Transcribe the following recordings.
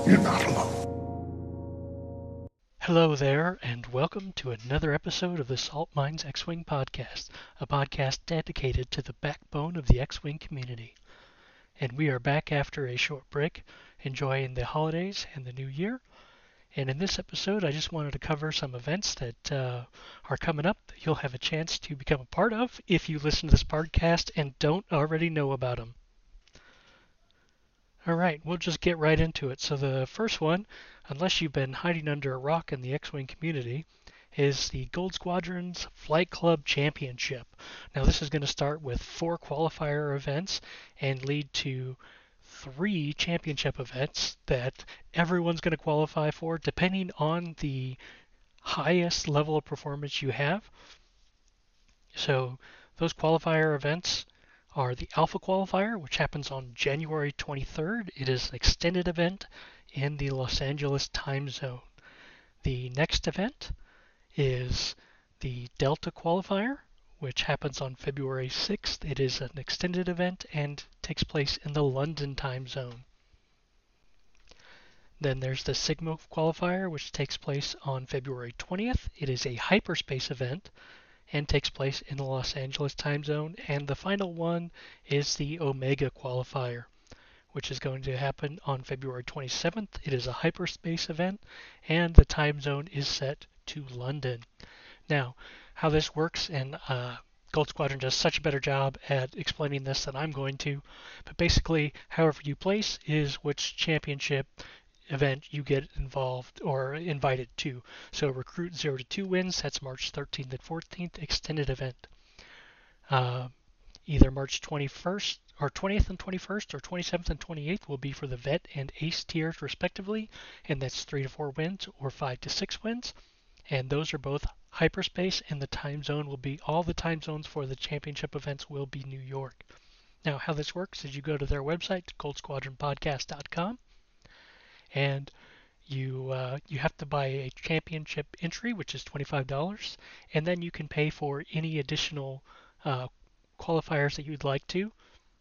You're not alone. Hello there, and welcome to another episode of the Salt Mines X-Wing podcast, a podcast dedicated to the backbone of the X-Wing community. And we are back after a short break, enjoying the holidays and the new year. And in this episode, I just wanted to cover some events that are coming up that you'll have a chance to become a part of if you listen to this podcast and don't already know about them. All right, we'll just get right into it. So the first one, unless you've been hiding under a rock in the X-Wing community, is the Gold Squadron's Flight Club Championship. Now this is going to start with 4 qualifier events and lead to 3 championship events that everyone's going to qualify for depending on the highest level of performance you have. So those qualifier events are the Alpha Qualifier, which happens on January 23rd. It is an extended event in the Los Angeles time zone. The next event is the Delta Qualifier, which happens on February 6th. It is an extended event and takes place in the London time zone. Then there's the Sigma Qualifier, which takes place on February 20th. It is a hyperspace event and takes place in the Los Angeles time zone. And the final one is the Omega Qualifier, which is going to happen on February 27th. It is a hyperspace event, and the time zone is set to London. Now, how this works, and Gold Squadron does such a better job at explaining this than I'm going to, but basically, however you place is which championship event you get involved or invited to. So Recruit 0 to 2 wins, that's March 13th and 14th, extended event. Either March 21st or 20th and 21st or 27th and 28th will be for the vet and ace tiers respectively, and that's 3 to 4 wins or 5 to 6 wins. And those are both hyperspace, and the time zone will be, all the time zones for the championship events will be New York. Now, how this works is you go to their website, goldsquadronpodcast.com, and you have to buy a championship entry, which is $25, and then you can pay for any additional qualifiers that you'd like to.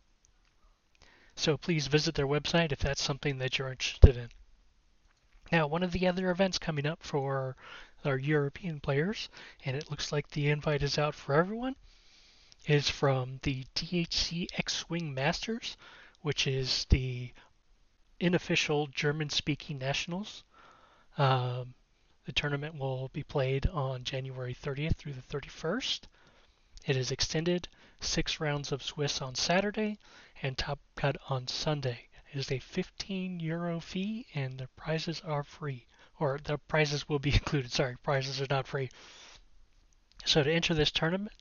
So please visit their website if that's something that you're interested in. Now, one of the other events coming up for our European players, and it looks like the invite is out for everyone, is from the DHC X-Wing Masters, which is the unofficial German-speaking nationals. The tournament will be played on January 30th through the 31st. It is extended, 6 rounds of Swiss on Saturday and Top Cut on Sunday. It is a €15 fee, and the prizes are free. Or the prizes will be included. Sorry, prizes are not free. So to enter this tournament,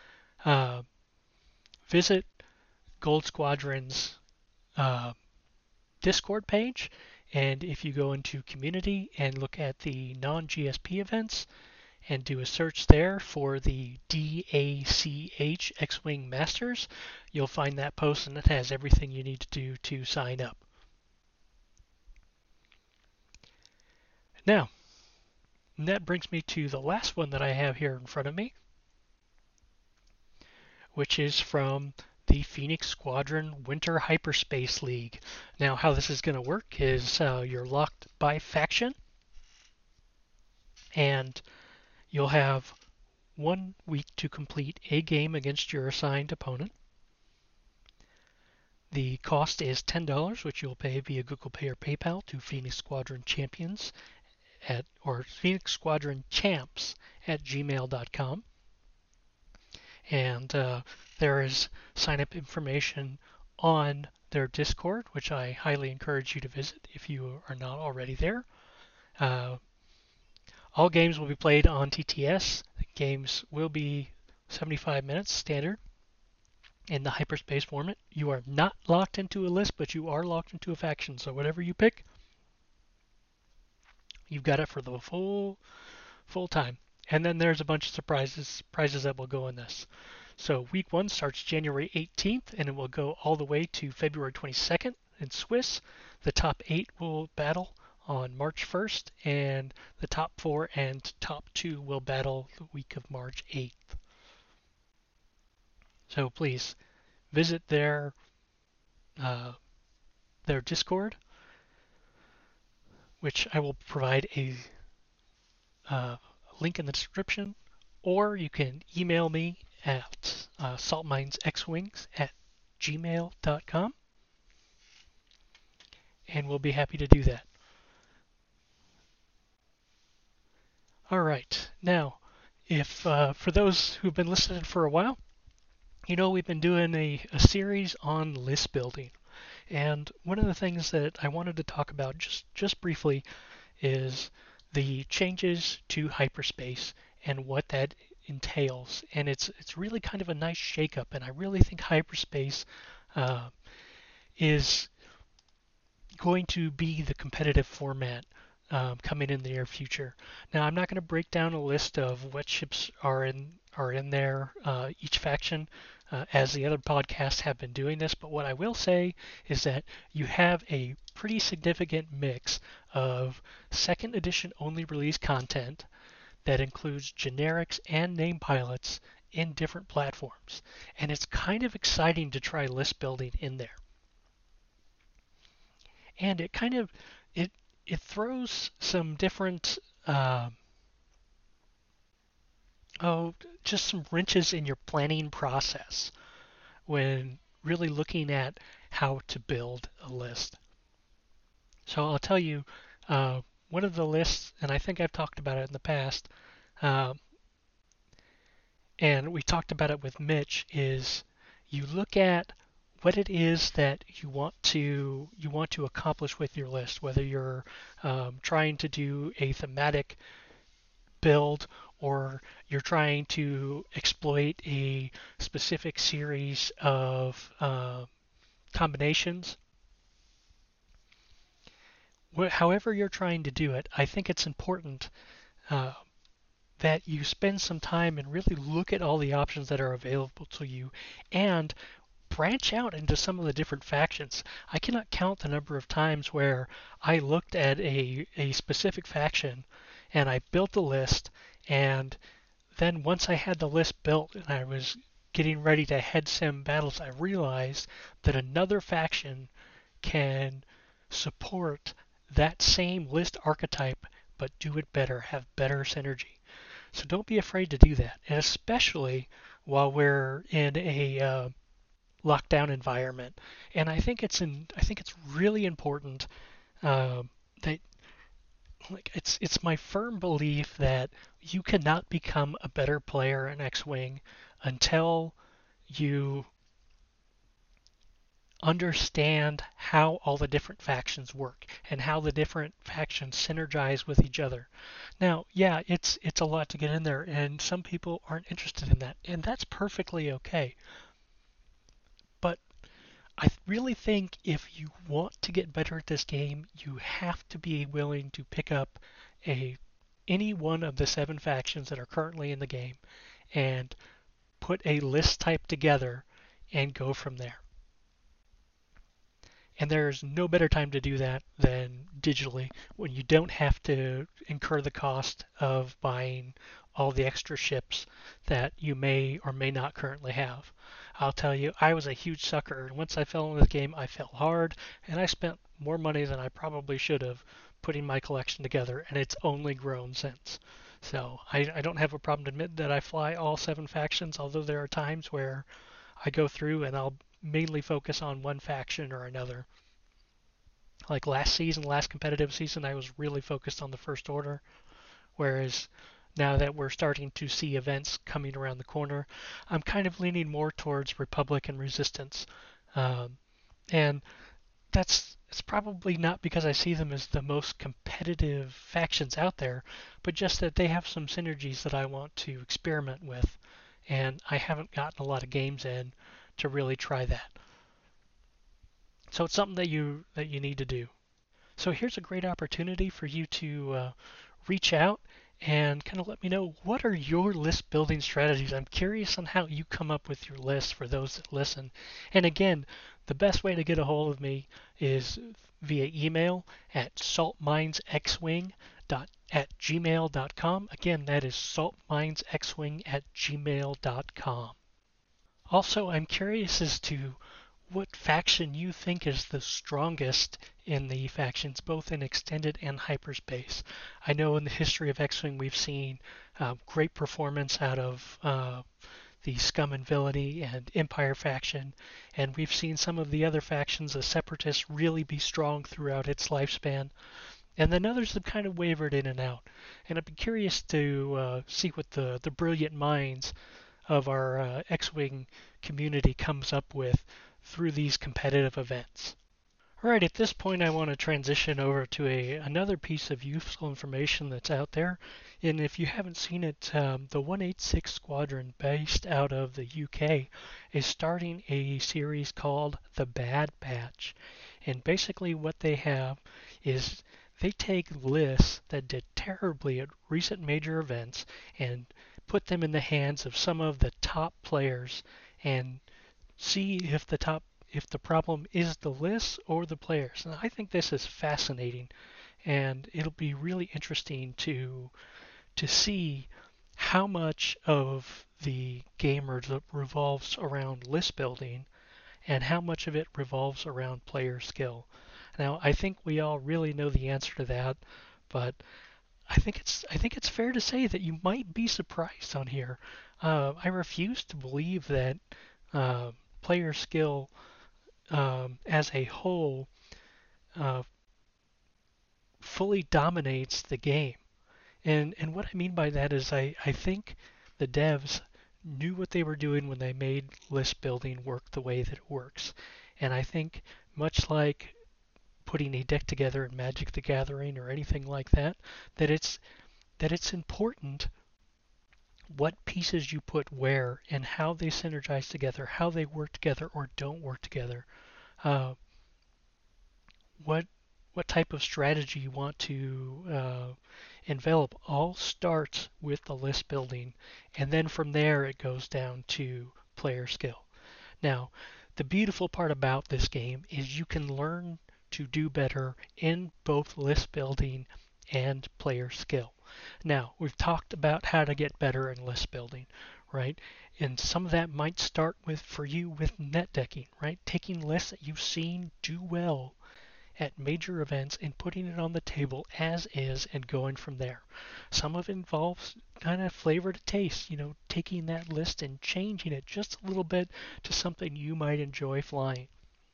visit Gold Squadron's Discord page, and if you go into community and look at the non-GSP events and do a search there for the DACH X-Wing Masters, you'll find that post, and it has everything you need to do to sign up. Now, that brings me to the last one that I have here in front of me, which is from the Phoenix Squadron Winter Hyperspace League. Now, how this is going to work is you're locked by faction, and you'll have 1 week to complete a game against your assigned opponent. The cost is $10, which you'll pay via Google Pay or PayPal to Phoenix Squadron Champions or Phoenix Squadron Champs at gmail.com. And there is sign-up information on their Discord, which I highly encourage you to visit if you are not already there. All games will be played on TTS. The games will be 75 minutes standard in the hyperspace format. You are not locked into a list, but you are locked into a faction. So whatever you pick, you've got it for the full time. And then there's a bunch of prizes that will go in this. So week 1 starts January 18th, and it will go all the way to February 22nd in Swiss. The top 8 will battle on March 1st, and the top 4 and top 2 will battle the week of March 8th. So please visit their Discord. which I will provide a link in the description, or you can email me at saltminesxwings@gmail.com, and we'll be happy to do that. All right, now, if for those who've been listening for a while, you know we've been doing a series on list building, and one of the things that I wanted to talk about just briefly is the changes to hyperspace and what that entails. And it's really kind of a nice shakeup, and I really think hyperspace is going to be the competitive format coming in the near future. Now, I'm not going to break down a list of what ships are in there, each faction, as the other podcasts have been doing this. But what I will say is that you have a pretty significant mix of second edition only release content that includes generics and name pilots in different platforms, and it's kind of exciting to try list building in there. And it kind of it throws some different just some wrenches in your planning process when really looking at how to build a list. So I'll tell you, one of the lists, and I think I've talked about it in the past, and we talked about it with Mitch, is you look at what it is that you want to accomplish with your list, whether you're trying to do a thematic build or you're trying to exploit a specific series of combinations. However you're trying to do it, I think it's important that you spend some time and really look at all the options that are available to you and branch out into some of the different factions. I cannot count the number of times where I looked at a specific faction and I built a list, and then once I had the list built and I was getting ready to head sim battles, I realized that another faction can support that same list archetype but do it better, have better synergy. So don't be afraid to do that, and especially while we're in a lockdown environment. And I think it's really important that it's my firm belief that you cannot become a better player in X-Wing until you understand how all the different factions work and how the different factions synergize with each other. Now, yeah, it's a lot to get in there, and some people aren't interested in that, and that's perfectly okay. But I really think if you want to get better at this game, you have to be willing to pick up any one of the 7 factions that are currently in the game and put a list type together and go from there. And there's no better time to do that than digitally, when you don't have to incur the cost of buying all the extra ships that you may or may not currently have. I'll tell you, I was a huge sucker, and once I fell into the game, I fell hard, and I spent more money than I probably should have putting my collection together, and it's only grown since. So I don't have a problem admitting that I fly all 7 factions, although there are times where I go through and I'll mainly focus on one faction or another. Like last competitive season, I was really focused on the First Order, whereas now that we're starting to see events coming around the corner, I'm kind of leaning more towards Republic and Resistance. And it's probably not because I see them as the most competitive factions out there, but just that they have some synergies that I want to experiment with, and I haven't gotten a lot of games in to really try that. So it's something that you need to do. So here's a great opportunity for you to reach out and kind of let me know, what are your list building strategies? I'm curious on how you come up with your list for those that listen. And again, the best way to get a hold of me is via email at saltminesxwing@gmail.com. Again, that is saltminesxwing@gmail.com. Also, I'm curious as to what faction you think is the strongest in the factions, both in extended and hyperspace. I know in the history of X-Wing we've seen great performance out of the Scum and Villainy and Empire faction, and we've seen some of the other factions, the Separatists, really be strong throughout its lifespan. And then others have kind of wavered in and out. And I'd be curious to see what the brilliant minds of our X-Wing community comes up with through these competitive events. All right, at this point I want to transition over to another piece of useful information that's out there. And if you haven't seen it, the 186 Squadron, based out of the UK, is starting a series called The Bad Batch. And basically what they have is they take lists that did terribly at recent major events and put them in the hands of some of the top players and see if the problem is the lists or the players. And I think this is fascinating, and it'll be really interesting to see how much of the game revolves around list building and how much of it revolves around player skill. Now, I think we all really know the answer to that, but I think it's fair to say that you might be surprised on here. I refuse to believe that uh, player skill as a whole uh, fully dominates the game. And what I mean by that is I think the devs knew what they were doing when they made list building work the way that it works. And I think much like putting a deck together in Magic the Gathering or anything like that, that it's important what pieces you put where and how they synergize together, how they work together or don't work together. Uh, what what type of strategy you want to envelop all starts with the list building, and then from there it goes down to player skill. Now, the beautiful part about this game is you can learn to do better in both list building and player skill. Now, we've talked about how to get better in list building, right? And some of that might start with, for you, with net decking, right? Taking lists that you've seen do well at major events and putting it on the table as is and going from there. Some of it involves kind of flavor to taste, taking that list and changing it just a little bit to something you might enjoy flying.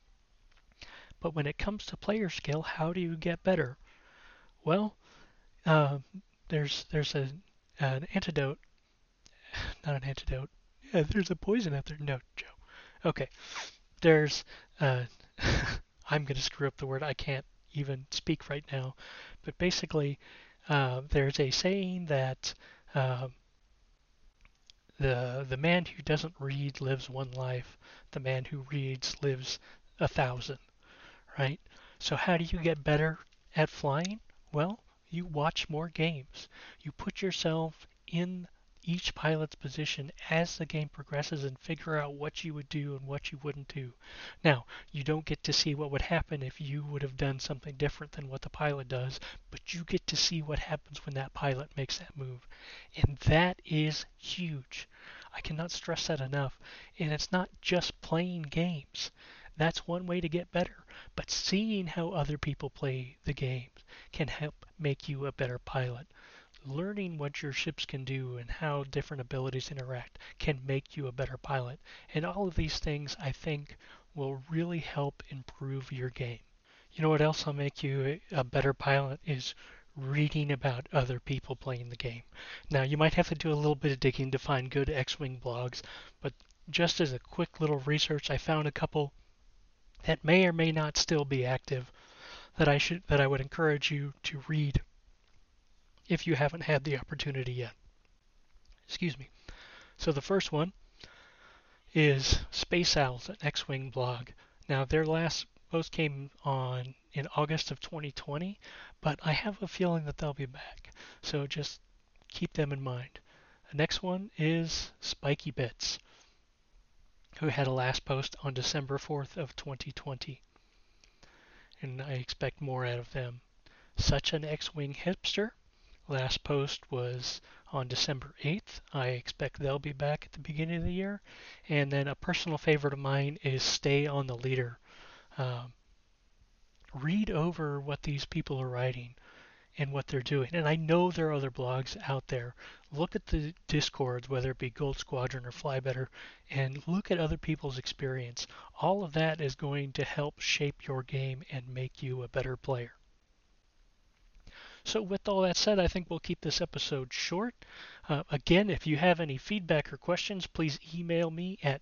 But when it comes to player skill, how do you get better? Well, uh, there's an antidote, not an antidote. Yeah, there's a poison out there. No, Joe. Okay, there's uh, I'm going to screw up the word. I can't even speak right now. But basically, there's a saying that uh, the man who doesn't read lives one life. The man who reads lives 1,000. Right? So how do you get better at flying? Well, you watch more games. You put yourself in each pilot's position as the game progresses and figure out what you would do and what you wouldn't do. Now, you don't get to see what would happen if you would have done something different than what the pilot does, but you get to see what happens when that pilot makes that move. And that is huge. I cannot stress that enough. And it's not just playing games. That's one way to get better. But seeing how other people play the games can help make you a better pilot. Learning what your ships can do and how different abilities interact can make you a better pilot. And all of these things, I think, will really help improve your game. You know what else will make you a better pilot is reading about other people playing the game. Now, you might have to do a little bit of digging to find good X-Wing blogs, but just as a quick little research, I found a couple that may or may not still be active that I would encourage you to read if you haven't had the opportunity yet. Excuse me. So the first one is Space Owls, an X-Wing blog. Now their last post came on in August of 2020, but I have a feeling that they'll be back. So just keep them in mind. The next one is Spiky Bits, who had a last post on December 4th of 2020. And I expect more out of them. Such an X-Wing hipster, last post was on December 8th. I expect they'll be back at the beginning of the year. And then a personal favorite of mine is Stay on the Leader. Um, Read over what these people are writing and what they're doing. And I know there are other blogs out there. Look at the discords, whether it be Gold Squadron or Fly Better, and look at other people's experience. All of that is going to help shape your game and make you a better player. So with all that said, I think we'll keep this episode short. Again, if you have any feedback or questions, please email me at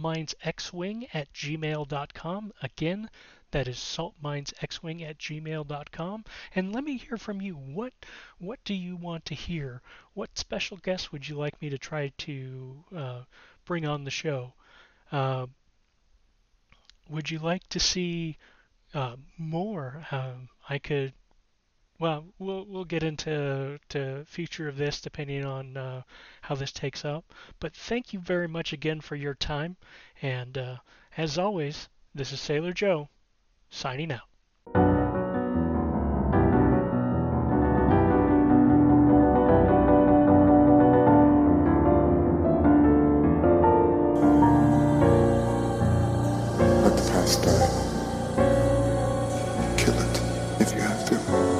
saltminesxwing@gmail.com. Again, that is saltminesxwing@gmail.com. And let me hear from you. What do you want to hear? What special guests would you like me to try to bring on the show? Uh, would you like to see more? I could well, we'll get into future of this depending on how this takes up. But thank you very much again for your time. And as always, this is Sailor Joe signing out. Let the past die. Kill it if you have to.